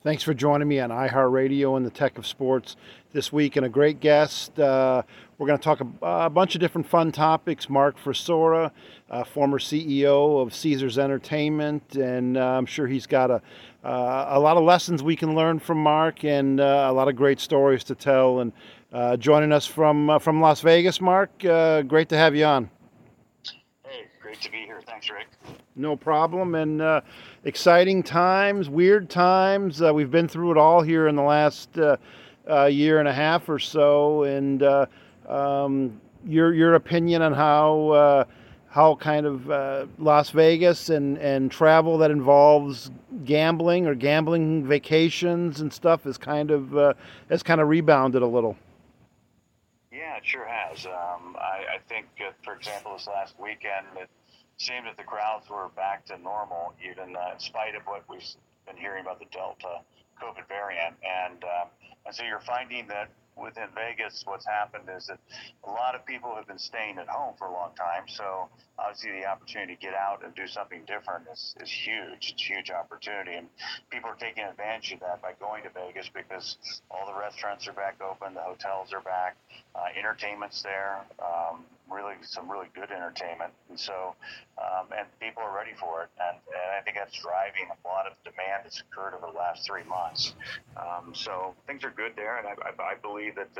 Thanks for joining me on iHeartRadio and the Tech of Sports this week, and a great guest. We're going to talk a bunch of different fun topics. Mark Frisora, former CEO of Caesars Entertainment, and I'm sure he's got a lot of lessons we can learn from Mark, and a lot of great stories to tell. And joining us from Las Vegas, Mark, great to have you on. Hey, great to be here. Thanks, Rick. No problem. And exciting times, weird times. We've been through it all here in the last year and a half or so. And your opinion on how kind of Las Vegas and travel that involves gambling or gambling vacations and stuff has kind of rebounded a little. Yeah, it sure has. I think, for example, this last weekend, it seemed that the crowds were back to normal, even in spite of what we've been hearing about the Delta COVID variant. And so you're finding that within Vegas, what's happened is that a lot of people have been staying at home for a long time. So obviously the opportunity to get out and do something different is huge. It's a huge opportunity. And people are taking advantage of that by going to Vegas because all the restaurants are back open, the hotels are back, entertainment's there, some really good entertainment. And so, and people are ready for it. And I think that's driving a lot of demand that's occurred over the last 3 months. So things are good there. And I believe that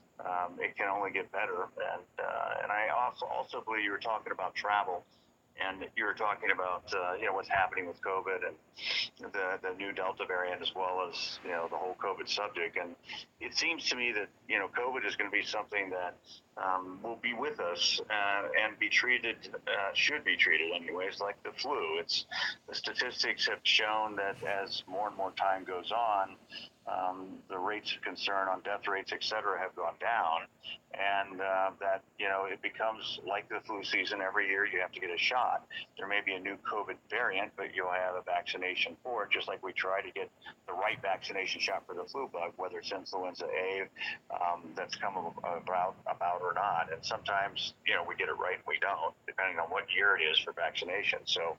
it can only get better. And I also believe you were talking about travel, and you were talking about what's happening with COVID and the new Delta variant, as well as the whole COVID subject. And it seems to me that COVID is going to be something that will be with us and be treated, should be treated anyways, like the flu. The statistics have shown that as more and more time goes on, the rates of concern on death rates, et cetera, have gone down, and that it becomes like the flu season. Every year you have to get a shot. There may be a new COVID variant, but you'll have a vaccination for it, just like we try to get the right vaccination shot for the flu bug, whether it's influenza A that's come about or not. And sometimes we get it right and we don't, depending on what year it is for vaccination. So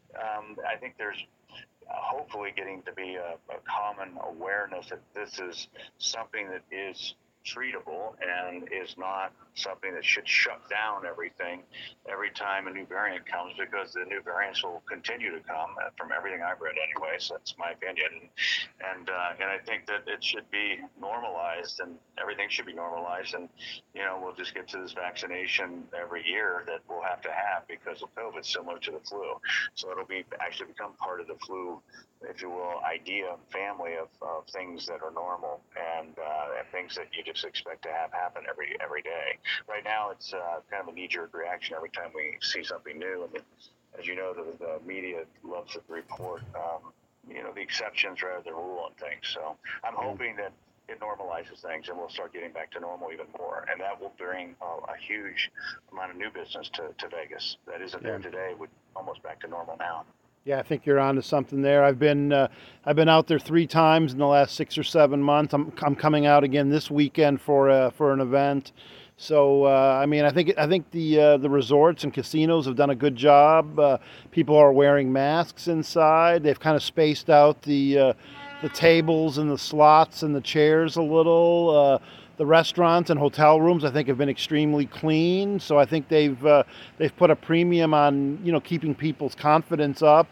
I think there's hopefully getting to be a common awareness that this is something that is treatable and is not something that should shut down everything every time a new variant comes, because the new variants will continue to come from everything I've read anyway. So that's my opinion. And I think that it should be normalized, and everything should be normalized. And we'll just get to this vaccination every year that we'll have to have because of COVID, similar to the flu. So it'll actually become part of the flu, if you will, idea family of things that are normal and things that you just expect to have happen every day. Right now, it's kind of a knee-jerk reaction every time we see something new. And as you know, the media loves to report, the exceptions rather than rule on things. So I'm hoping that it normalizes things and we'll start getting back to normal even more. And that will bring a huge amount of new business to Vegas that isn't there today. We're almost back to normal now. Yeah, I think you're onto something there. I've been out there 3 times in the last 6 or 7 months. I'm coming out again this weekend for an event. So I think the resorts and casinos have done a good job. People are wearing masks inside. They've kind of spaced out the tables and the slots and the chairs a little. The restaurants and hotel rooms, I think, have been extremely clean. So I think they've put a premium on keeping people's confidence up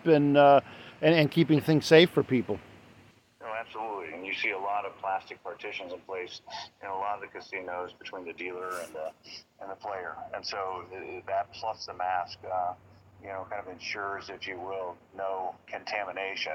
and keeping things safe for people. No, absolutely. And you see a lot of plastic partitions in place in a lot of the casinos between the dealer and the player. And so that plus the mask, kind of ensures, if you will, no contamination.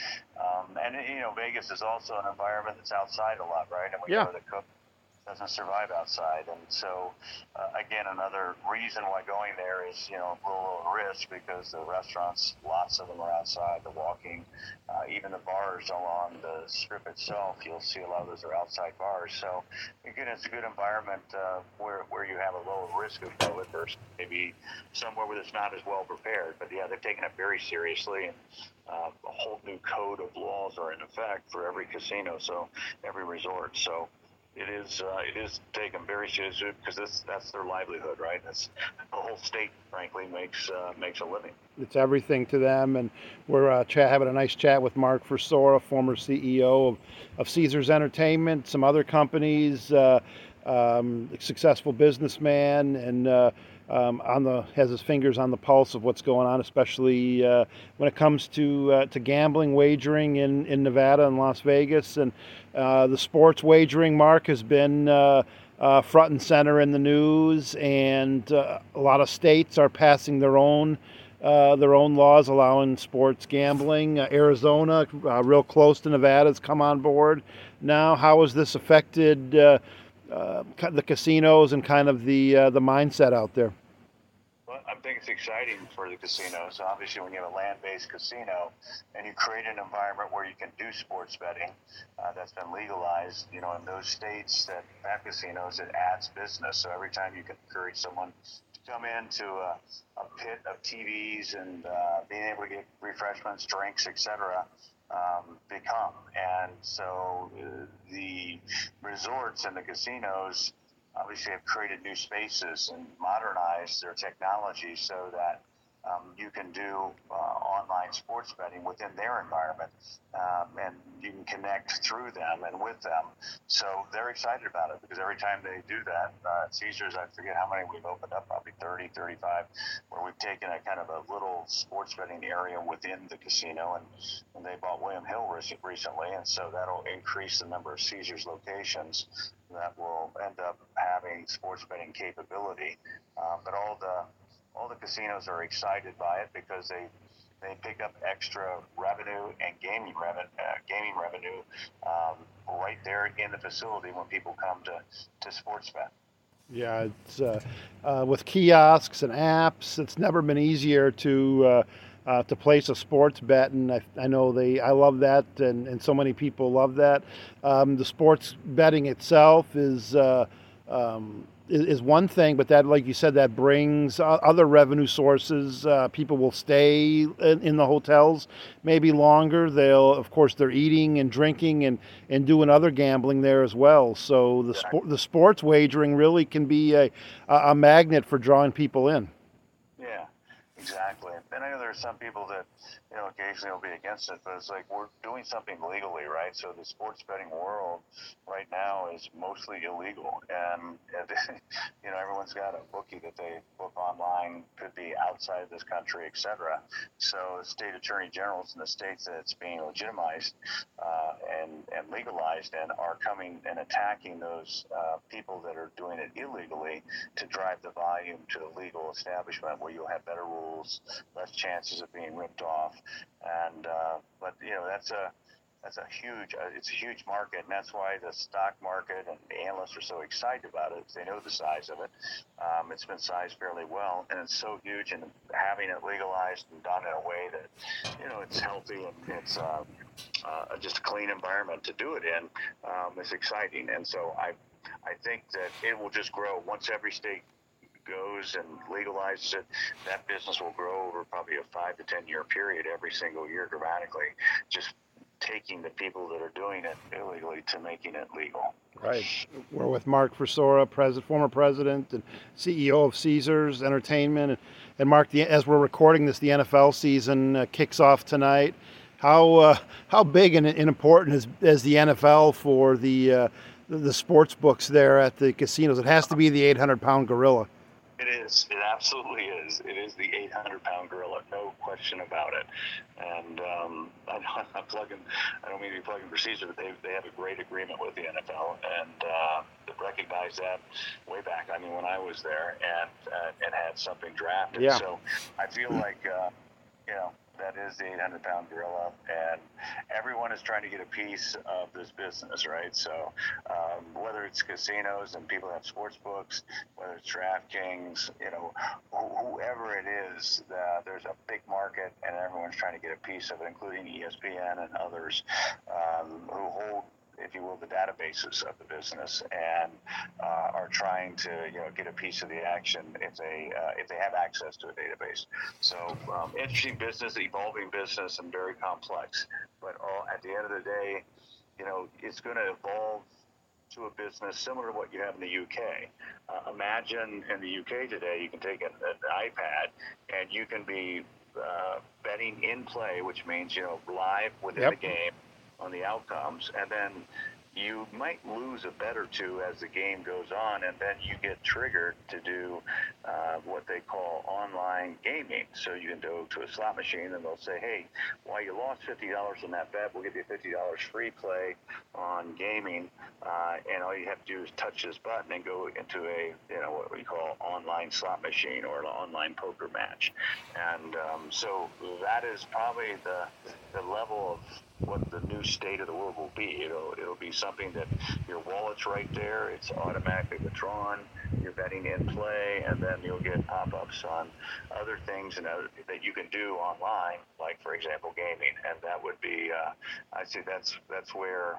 And Vegas is also an environment that's outside a lot, right? And we know that doesn't survive outside. And so, again, another reason why going there is, a little risk, because the restaurants, lots of them are outside, the walking, even the bars along the strip itself, you'll see a lot of those are outside bars. So, again, it's a good environment where you have a lower risk of COVID versus maybe somewhere where it's not as well prepared. But, yeah, they've taken it very seriously, and a whole new code of laws are in effect for every casino, so every resort. So, it is taken very seriously because that's their livelihood, right? That's the whole state, frankly, makes a living. It's everything to them, and we're having a nice chat with Mark Versora, former CEO of Caesars Entertainment, some other companies, successful businessman, and has his fingers on the pulse of what's going on, especially when it comes to gambling, wagering in Nevada and Las Vegas, and the sports wagering. Mark has been front and center in the news, and a lot of states are passing their own laws allowing sports gambling. Arizona, real close to Nevada, has come on board now. How has this affected the casinos and kind of the mindset out there? Well, I think it's exciting for the casinos. Obviously, when you have a land-based casino and you create an environment where you can do sports betting, that's been legalized, in those states that have casinos, it adds business. So every time you can encourage someone to come into a pit of TVs and being able to get refreshments, drinks, etc., become. And so the resorts and the casinos obviously have created new spaces and modernized their technology so that you can do online sports betting within their environment, and you can connect through them and with them. So they're excited about it because every time they do that, Caesars, I forget how many we've opened up, probably 30, 35, where we've taken a kind of a little sports betting area within the casino, and they bought William Hill recently, and so that'll increase the number of Caesars locations that will end up having sports betting capability. But all the casinos are excited by it because they pick up extra revenue and gaming revenue right there in the facility when people come to sports bet. Yeah, it's with kiosks and apps. It's never been easier to place a sports bet, and I know I love that, and so many people love that. The sports betting itself is one thing, but that, like you said, that brings other revenue sources. People will stay in the hotels maybe longer. Of course, they're eating and drinking and doing other gambling there as well. So the sports wagering really can be a magnet for drawing people in. Yeah, exactly. And I know there are some people that, occasionally will be against it, but it's like we're doing something legally, right? So the sports betting world right now is mostly illegal. And everyone's got a bookie that they book online, could be outside of this country, etc. So the state attorney generals in the states that it's being legitimized and legalized and are coming and attacking those people that are doing it illegally to drive the volume to the legal establishment where you'll have better rules, less chances of being ripped off, and but that's a huge market, and that's why the stock market and the analysts are so excited about it. They know the size of it. It's been sized fairly well, and it's so huge, and having it legalized and done in a way that it's healthy and it's just a clean environment to do it in is exciting, and so I think that it will just grow once every state goes and legalizes it. That business will grow over probably a 5 to 10 year period every single year dramatically, just taking the people that are doing it illegally to making it legal. Right. We're with Mark Versora, former president and CEO of Caesars Entertainment. And Mark, as we're recording this, the NFL season kicks off tonight. How big and important is the NFL for the sports books there at the casinos? It has to be the 800-pound gorilla. It is. It absolutely is. It is the 800-pound gorilla, no question about it. And I don't mean to be plugging for Caesar, but they have a great agreement with the NFL, and recognized that way back. I mean, when I was there and had something drafted. Yeah. So I feel like that is the 800-pound gorilla, and everyone is trying to get a piece of this business, right? So whether it's casinos and people have sports books, whether it's DraftKings, whoever it is, there's a big market, and everyone's trying to get a piece of it, including ESPN and others who hold, if you will, the databases of the business, and are trying to get a piece of the action if they have access to a database. So interesting business, evolving business, and very complex. But at the end of the day, it's going to evolve to a business similar to what you have in the UK. Imagine in the UK today, you can take an iPad and you can be betting in play, which means live within the game on the outcomes, and then you might lose a bet or two as the game goes on, and then you get triggered to do what they call online gaming. So you can go to a slot machine and they'll say, hey, while you lost $50 in that bet, we'll give you $50 free play on gaming, and all you have to do is touch this button and go into a what we call online slot machine or an online poker match. And so that is probably the level of what the new state of the world will be. It'll be something that your wallet's right there, it's automatically withdrawn, you're betting in play, and then you'll get pop-ups on other things that you can do online, like for example gaming, and that would be I'd say that's where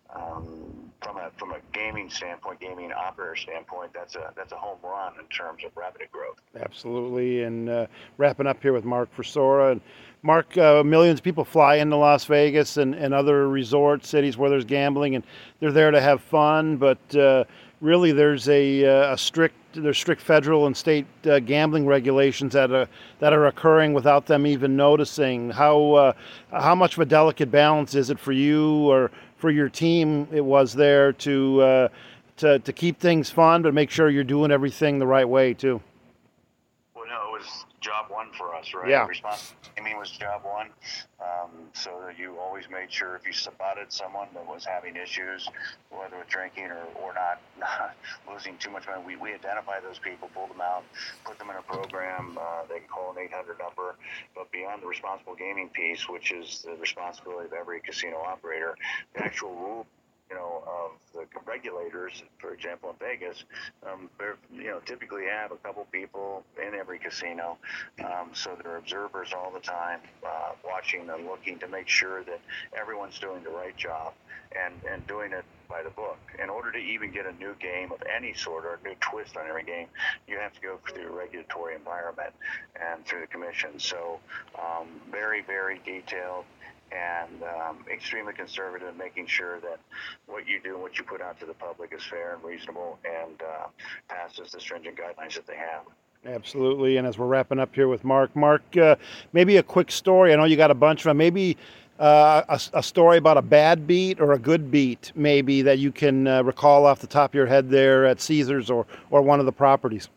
from a gaming standpoint, gaming operator standpoint, that's a home run in terms of revenue growth. Absolutely. And wrapping up here with Mark Frisora. And Mark, millions of people fly into Las Vegas and other resort cities where there's gambling, and they're there to have fun. But really, there's strict federal and state gambling regulations that are occurring without them even noticing. How much of a delicate balance is it for you or for your team? It was there to keep things fun, but make sure you're doing everything the right way too. Well, no, it was job one for us, right? Yeah. Gaming was job one. So that you always made sure if you spotted someone that was having issues, whether with drinking or not losing too much money, we identify those people, pull them out, put them in a program. They can call an 800 number. But beyond the responsible gaming piece, which is the responsibility of every casino operator, the actual rule of the regulators, for example, in Vegas, typically have a couple people in every casino, so they're observers all the time, watching and looking to make sure that everyone's doing the right job and doing it by the book. In order to even get a new game of any sort or a new twist on every game, you have to go through the regulatory environment and through the commission. So very, very detailed and extremely conservative, making sure that what you do and what you put out to the public is fair and reasonable and passes the stringent guidelines that they have. Absolutely. And as we're wrapping up here with Mark, maybe a quick story. I know you got a bunch of them. Maybe a story about a bad beat or a good beat, maybe, that you can recall off the top of your head there at Caesars or one of the properties.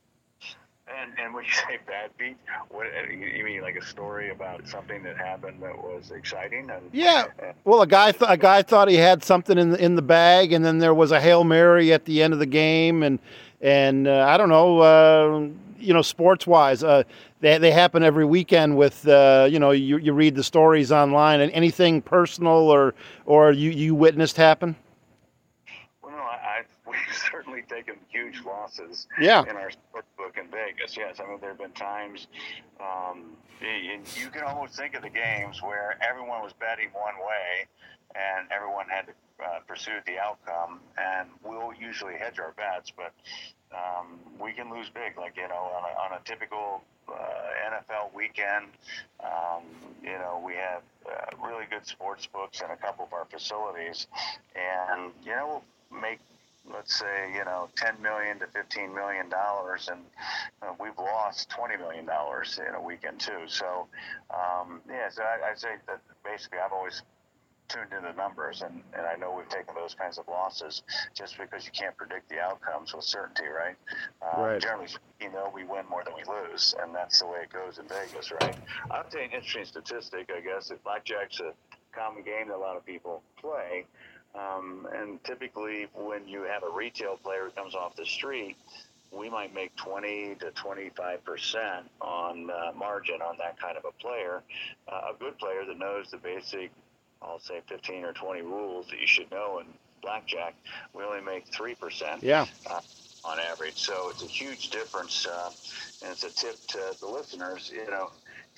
And when you say bad beat, what you mean, like a story about something that happened that was exciting? Yeah. Well, a guy thought he had something in the bag, and then there was a Hail Mary at the end of the game, and I don't know, sports wise, they happen every weekend with you read the stories online. And anything personal or you witnessed happen? We've certainly taken huge losses in our sportsbook in Vegas. Yes, I mean, there have been times, you can almost think of the games where everyone was betting one way and everyone had to pursue the outcome, and we'll usually hedge our bets, but we can lose big. Like, on a typical NFL weekend, we have really good sports books in a couple of our facilities, and, we'll make, let's say, $10 million to $15 million, and we've lost $20 million in a weekend too. So, so I'd say that basically I've always tuned into numbers, and I know we've taken those kinds of losses just because you can't predict the outcomes with certainty, right? Right. Generally speaking, we win more than we lose, and that's the way it goes in Vegas, right? I'll tell you an interesting statistic, I guess. If blackjack's a common game that a lot of people play, and typically when you have a retail player who comes off the street, we might make 20 to 25% on margin on that kind of a player. A good player that knows the basic, I'll say 15 or 20 rules that you should know in blackjack, we only make 3%. Yeah. On average. So it's a huge difference, and it's a tip to the listeners,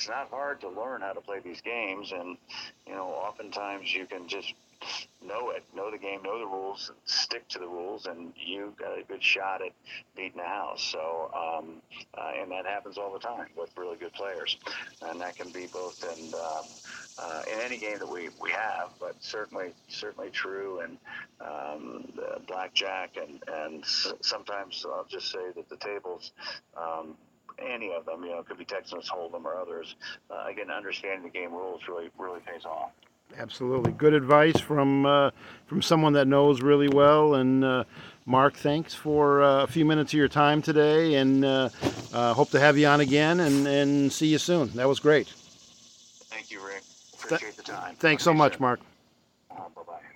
it's not hard to learn how to play these games, and oftentimes you can just know the game, know the rules, stick to the rules, and you got a good shot at beating the house. So, and that happens all the time with really good players, and that can be both in any game that we have, but certainly true in blackjack, and sometimes I'll just say that the tables. Any of them, it could be Texas Hold'em or others. Again, understanding the game rules really pays off. Absolutely, good advice from someone that knows really well. And Mark, thanks for a few minutes of your time today, and hope to have you on again and see you soon. That was great. Thank you, Rick. Appreciate the time. Thanks so much, Mark. Bye-bye.